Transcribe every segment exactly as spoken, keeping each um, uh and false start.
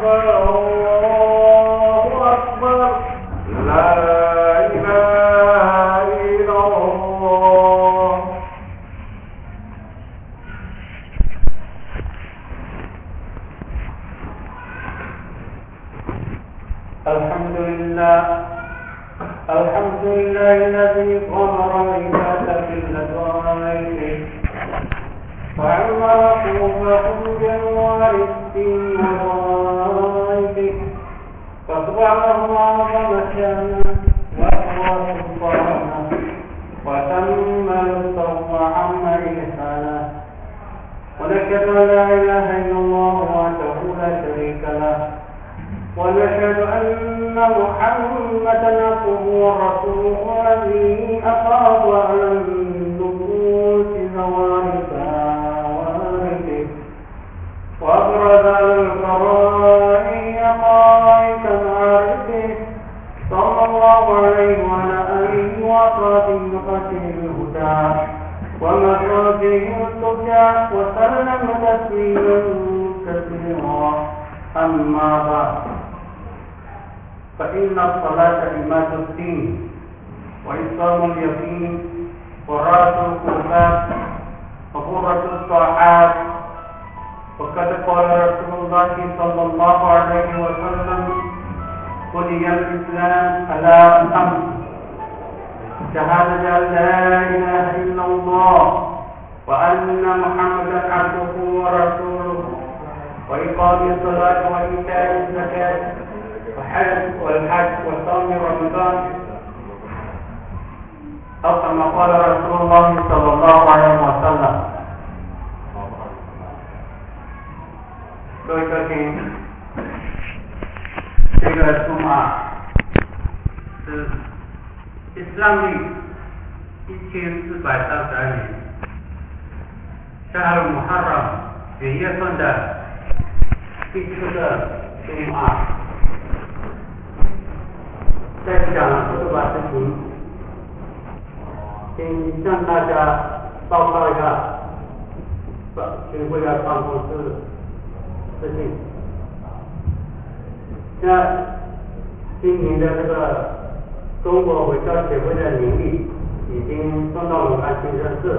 أكبر الله أكبر لا إله إلا الله. الحمد لله الحمد لله الذي قمر العباد بالنظائر وعمر قلوبهم بأنوار الدين وضائقه فسبحانه أعظم شأنه وأقوى سلطانه وتم رزقه وعم إحسانه ونشهد أن لا إله إلا الله وحده لا شريك له ونشهد أن محمدا عبده ورسوله الذي أفاض على النفوس زوارقها وأبرز الفرائض قائد معرفه صلى الله عليه وعلى آله وصحبه الهدى ومساجه التجى وسلم تسليما كثيرا. أما بعد فإن الصلاة عماد الدين وإصرام اليقين وراس القربات وقرة الطاعات وقد قال رسول الله صلى الله عليه وسلم بني الإسلام على خمس: شهادة أن لا إله إلا الله وأن محمدا عبده ورسوله وإقام الصلاة وإيتاء الزكاة والحج والحج وصوم رمضان أو كما قال رسول الله صلى الله عليه وسلم. 各位客厅，这个主马是伊斯兰历一千四百三十二年夏尔穆哈拉九月份的第四个主马。在讲这个事情，先向大家报告一下军会的办公室事情。那今年的这个中国回教协会的年历已经送到鲁安清真寺，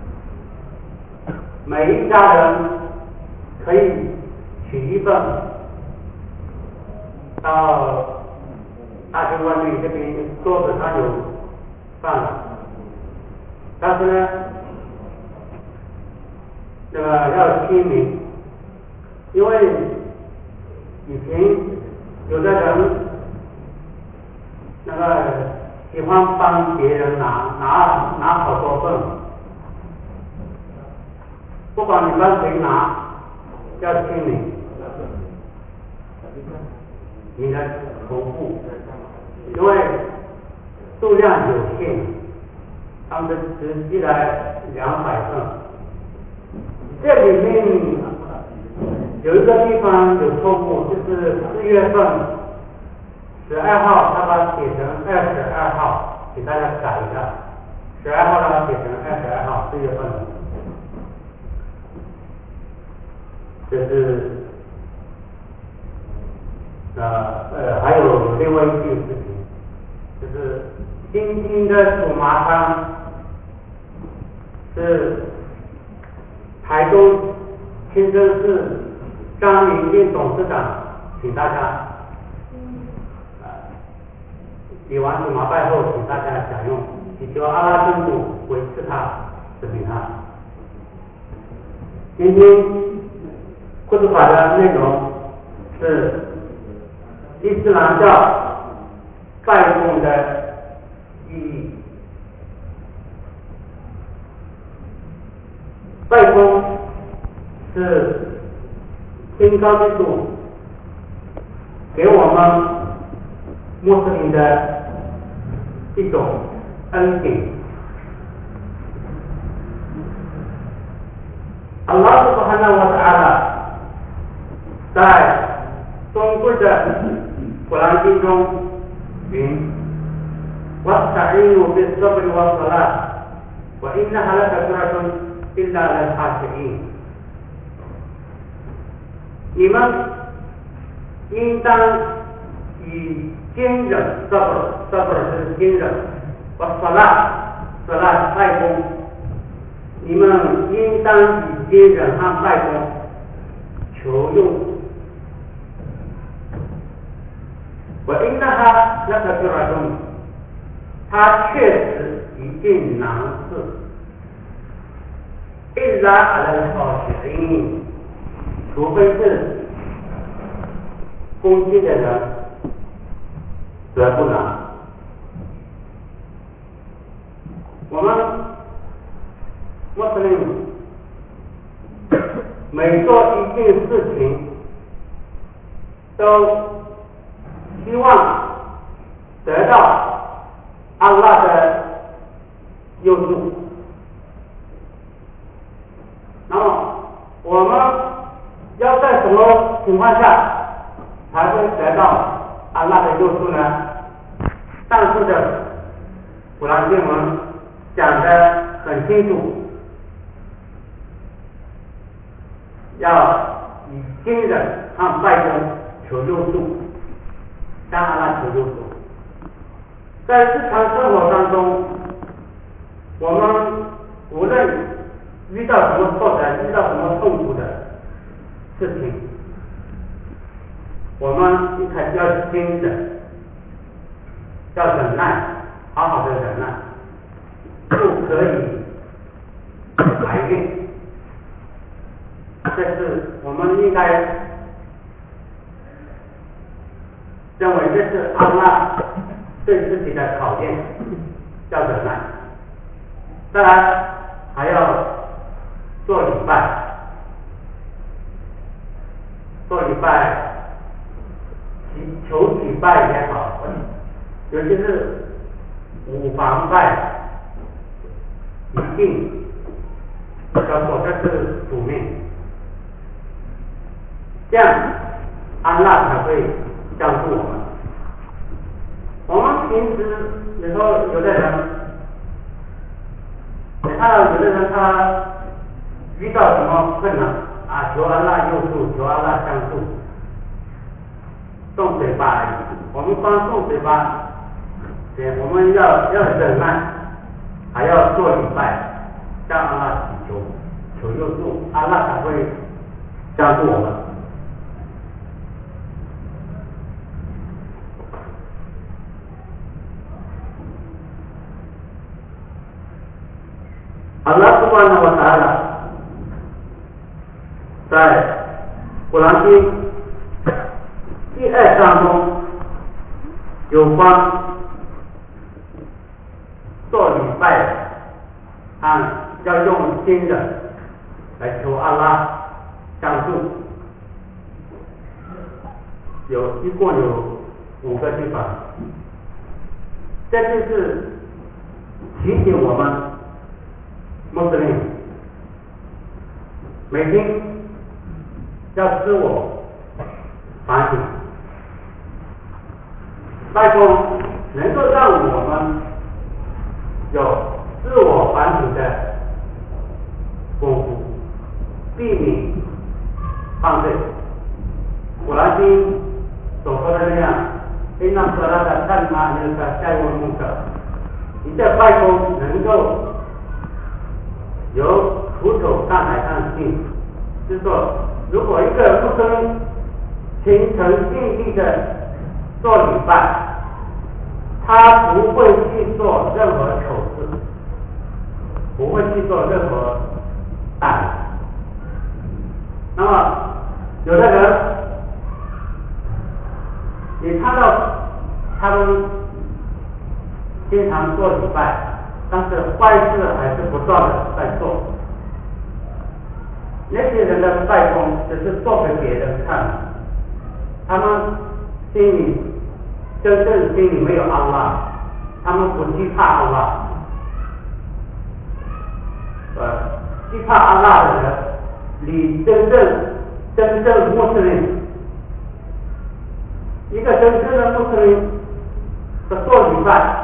每一家人可以取一份到大兴万绿这边桌子上有放了，但是呢，这个要签名，因为以前有的人那个喜欢帮别人拿拿拿好多份，不管你帮谁拿，要签名，你的头部。因为数量有限，他们只寄来两百份。这里面有一个地方有错误，就是四月份十二号，他把它写成二十二号，给大家改一下。十二号让它写成二十二号，四月份。这是呃呃，还有另外一件事情。就是今天的主麻汤是台中清真寺张明进董事长请大家，呃，礼完主麻拜后请大家享用，祈求阿拉真主维持他的平安。今天库兹法的内容是伊斯兰教拜供的意义。拜供是天高之主给我们穆斯林的一种恩典。Allah Subhanahu wa Taala 在中国的古兰经中云 واستعينوا بالصبر والصلاة وإنها لكبيرة إلا على الخاشعين 你们应当以坚忍 ，sabr sabr 是坚忍，我 salat salat 拜功，你们应当以坚忍和拜功求用。我应当他那个就来中，他确实一件难事。一拉阿拉考试，除非是恭敬的人，则不难。我们穆斯林每做一件事情，都希望得到阿拉的佑助。那么我们要在什么情况下才会得到阿拉的佑助呢？上述的古兰经文讲得很清楚，要以坚忍和拜功求佑助，向阿拉求佑助。在日常生活当中，我们无论遇到什么挫折，遇到什么痛苦的事情，我们一开始要坚忍，要忍耐，好好的忍耐，不可以埋怨。这是我们应该认为这是阿拉对自己的考验，要忍耐。当然还要做礼拜，做礼拜，求礼拜也好，尤其是五防拜，一定要做，这是主命，这样安拉才会帮助我们。我们平时有时候有的人，你看到有的人他遇到什么困难啊，求安拉佑助，求安拉相助，动嘴巴而已。我们光动嘴巴，对，我们要要忍耐，还要做礼拜，向安拉祈求，求佑助，安拉才会帮助我们。Allah Subhanahu wa Ta'ala 在古兰经第二章中有关做礼拜和要用心的来求阿拉帮助，有一共有五个地方，这就是提醒我们穆斯林每天要自我反省，拜托能够让我们有自我反省的功夫，避免犯罪。古兰经所说的那样，因那说他的看法那个下一位目的，你这拜托能够由苦口上来上心，就是说，如果一个穆斯林虔诚尽力的做礼拜，他不会去做任何丑事，不会去做任何大事。那么，有的人，你看到他们经常做礼拜，但是坏事还是不断的在做。那些人的拜功只是做给别人看，他们心里真正心里没有安拉，他们不惧怕安拉。呃，惧怕安拉的人，离真正真正穆斯林，一个真正的穆斯林的做礼拜，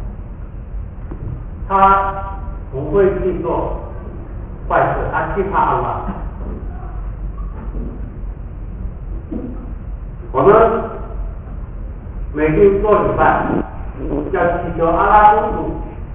他不会去做坏事，他惧怕安拉。 我们每天做礼拜，要祈求阿拉公主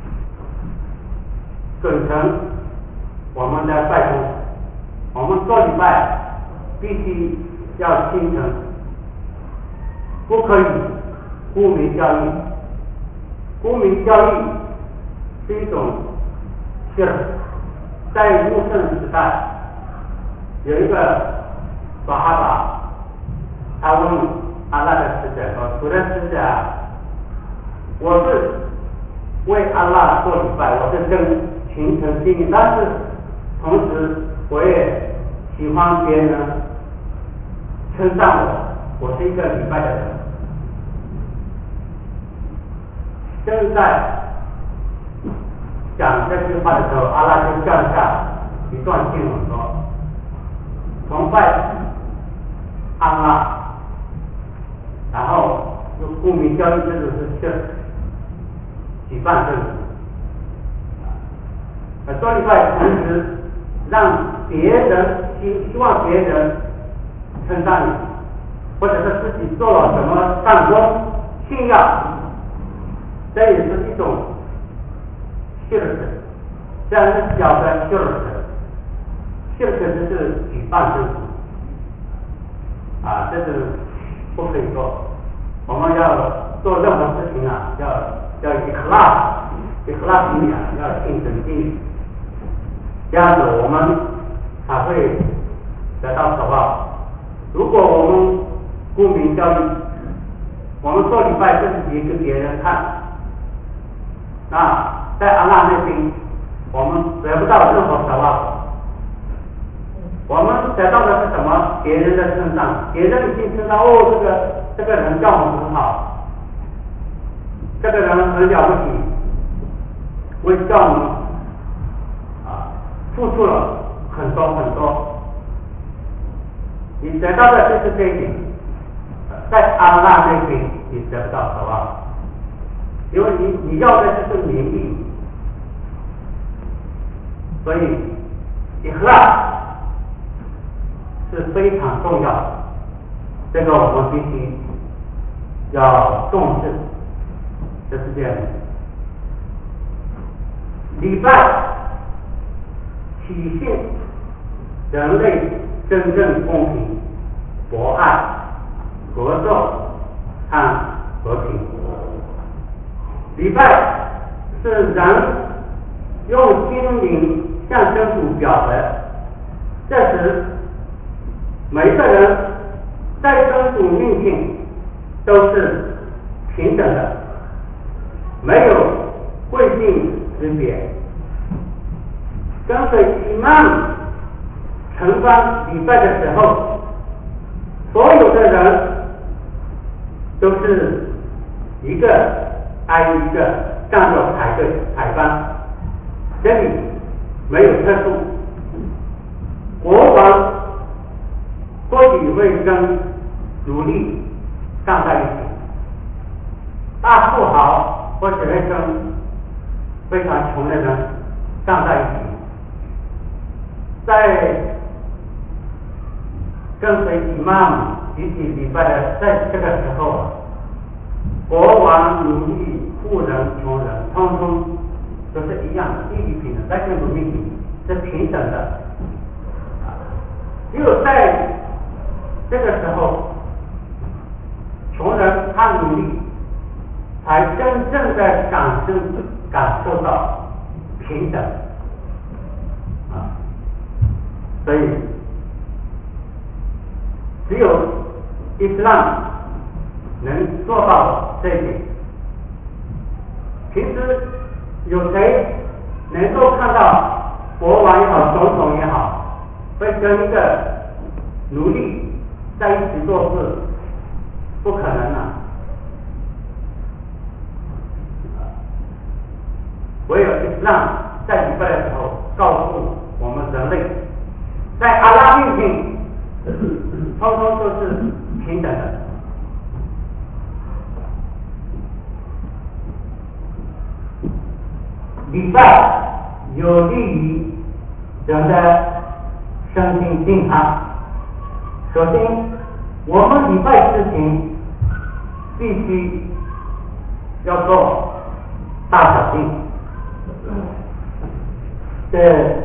准成我们的拜功。我们做礼拜必须要心诚，不可以沽名交易。沽名交易是一种信，在穆圣时代有一个巴哈巴，他问阿拉的使者说：“主的使者，我是为阿拉做礼拜，我是真虔诚心意，但是同时我也喜欢别人称赞我，我是一个礼拜的人。”正在讲这句话的时候，阿拉就降下一段经文说：“崇拜阿拉，然后用沽名交易，这就是这举办政府。呃，做礼拜同时让别人希希望别人称赞你，或者是自己做了什么善功炫耀。”这也是一种秀儿，这样是小的秀儿，秀儿就是举办政府，啊，这是不可以做。我们要做任何事情啊，要要一克拉，一克拉心里啊，要心诚心意，这样子我们才会得到酬报。如果我们沽名交易，我们做礼拜自己给别人看。那在阿拉那边，我们得不到任何酬报，我们得到的是什么？别人的称赞，别人已经知道哦，这个这个人教我很好，这个人很了不起，为教我们啊付出了很多很多。你得到的就是这一点，在阿拉那边你得不到酬报。因为你你要的就是名利，所以伊克拉是非常重要的，这个我们必须要重视，这是这样的。礼拜体现人类真正公平、博爱、合作和和平。礼拜是人用心灵向真主表白，这时每一个人在真主面前都是平等的，没有贵贱之别。跟随伊曼承担礼拜的时候，所有的人都是一个挨一个站着排队排班，这里没有特殊。国王或许会跟奴隶站在一起，大富豪或者会跟非常穷的人站在一起。在跟随伊玛目集体礼拜的在这个时候，国王、奴隶、富人、穷人，通通都是一样的，一律平等，在政府面前是平等的。只有在这个时候，穷人和奴隶才真正的感受感受到平等啊！所以，只有伊斯兰能做到这一点。平时有谁能够看到国王也好，总统也好，会跟一个奴隶在一起做事？不可能啊！唯有伊斯兰在礼拜的时候告诉我们人类，在阿拉面前，通通都是平等的。礼拜有利于人的身心健康。首先， 我们礼拜之前必须要做大小便，这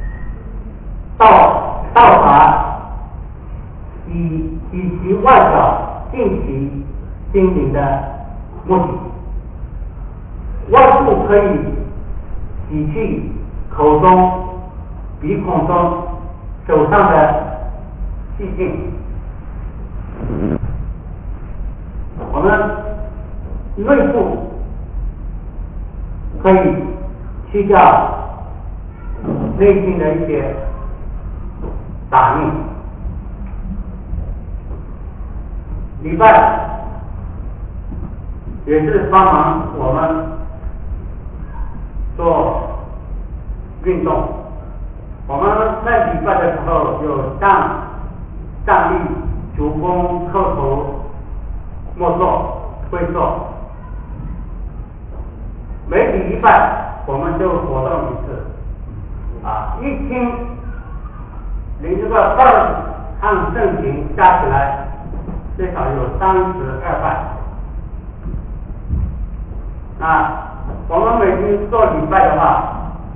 到到达以以其外表尽其心灵的目的。外部可以洗去口中、鼻孔中、手上的细菌。我们内部可以去掉内心的一些杂念。礼拜也是帮忙我们做运动。我们在礼拜的时候有站、站立、足弓、叩头、默坐、跪坐。每个礼拜我们就活动一次，啊，一天连这个二和正经加起来最少有三十二拜。那我们每天做礼拜的话，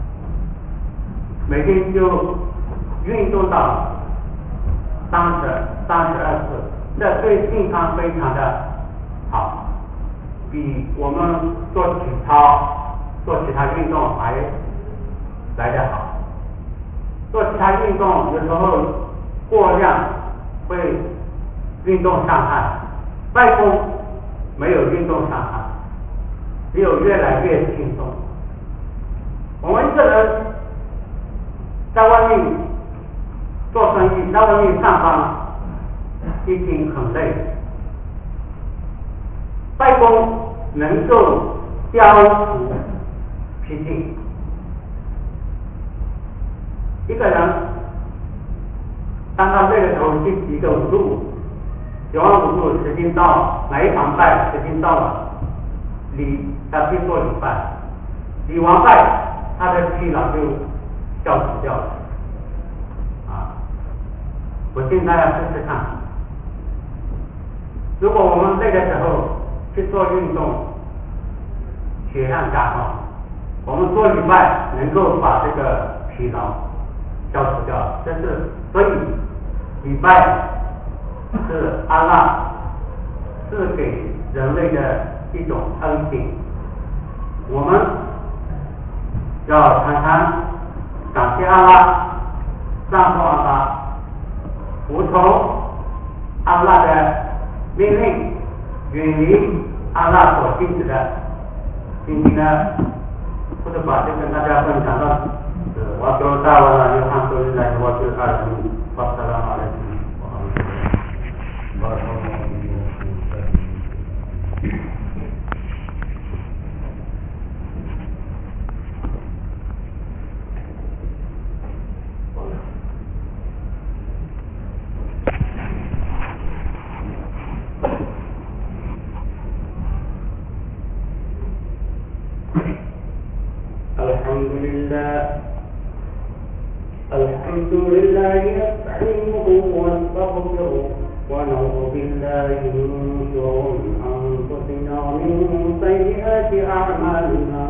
每天就运动到三十、三十二次，这对健康非常的好，比我们做体操、做其他运动还来得好。做其他运动有时候过量会运动伤害，拜功没有运动伤害，只有越来越轻松。我们一个人在外面做生意，在外面上班，一定很累。拜功能够消除脾气。一个人当他累的时候，去洗个五十五，九万五十五时间到了，哪一场拜时间到了，礼他去做礼拜，礼完拜，他的疲劳就消除掉了。啊，我建议大家试试看。如果我们累的时候去做运动，血量加高，我们做礼拜能够把这个疲劳消除掉。这是所以礼拜是阿拉是给人类的一种恩典，我们要常常感谢阿拉，赞颂阿拉，服从阿拉的命令，远离阿拉所禁止的。今天呢，或者把就跟大家分享到此。我就大完了，就看周日来，我就二十五，我萨拉马来西，我好，我好，الحمد لله الحمد لله نستعينه ونستغفره ونعوذ بالله من شرور انفسنا ومن سيئات اعمالنا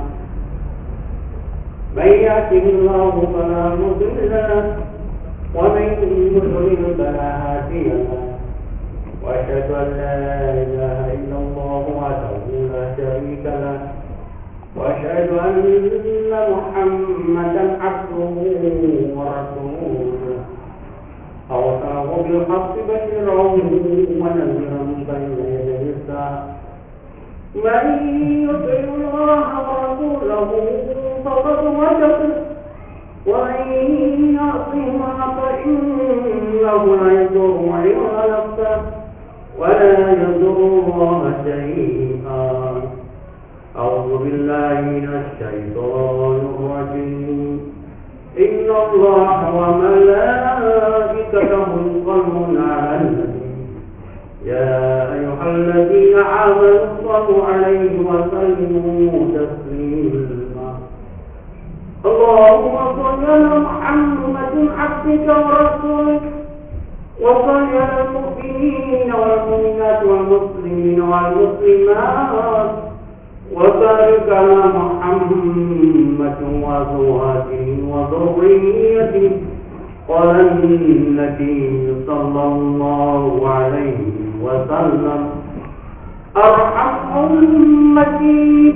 من يهده الله فلا مضل له ومن يضلل فلا هادي له واشهد ان لا اله الا الله وحده لا شريك له واشهد ان محمدا عبده ورسوله ارسله بالحق بشيرا ونذيرا بين يدي الساعه من يطع الله ورسوله فقد وجب ومن يعصهما فانه لا يضر الا نفسه ولا يضر الله شيئا. أعوذ بالله من الشيطان الرجيم. إن الله وملائكته يصلون على النبي يا أيها الذين آمنوا صلوا عليه وسلموا تسليما. اللهم صل على محمد عبدك ورسولك وصل على المؤمنين والمؤمنات والمسلمين والمسلمات وبارك على محمد وأزواجه وذريته. قال النبي صلى الله عليه وسلم: أرحم أمتي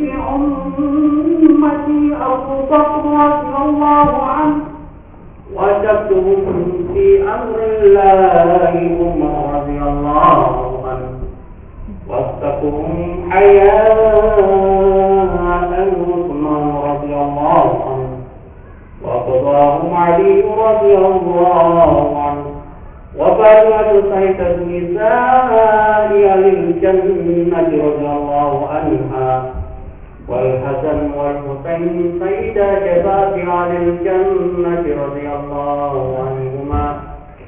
بأمتي أبو بكر رضي الله عنه، وأشدهم في أمر الله عمر رضي الله عنه، وأصدقهم حياء عثمان رضي الله عنه، وقضاهم علي رضي الله عنه، وفاطمة سيدة النساء للجنة رضي الله عنها، والحسن والحسين سيدا شباب أهل الجنة رضي الله عنهما،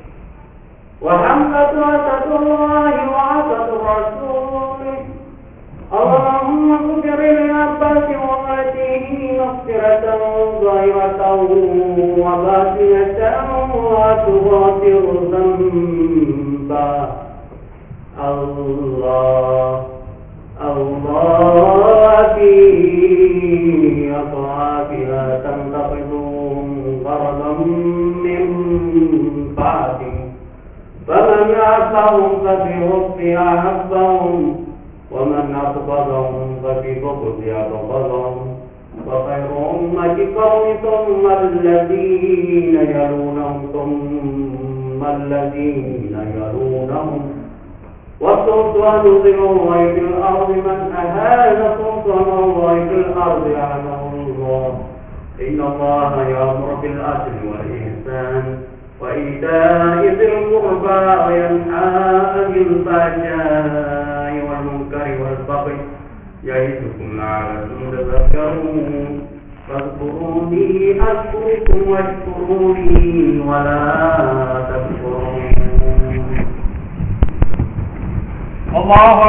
وحمزة أسد الله وأسد رسوله. اللهم اغفر لعباس وأمته مغفرة ظاهرة وباطنة وتغفر ذنبا. الله الله في أطرافها تنتقدهم غرضا من بعده، فمن أحبهم فبحب أحبهم، ومن أبغضهم فببغض أبغضهم. وخير أمة قوم ثم الذين يلونهم ثم الذين يلونهم، والسلطان ذو الله في الأرض من أهان سلطان الله في الأرض أهانه الله. إن الله يأمر بالعدل والإحسان وإيتاء ذي القربى وينهى عن الفحشاء والمنكر والبغي يعظكم لعلكم تذكرون. فاذكروني أذكركم واشكروني ولا تكفرون. الله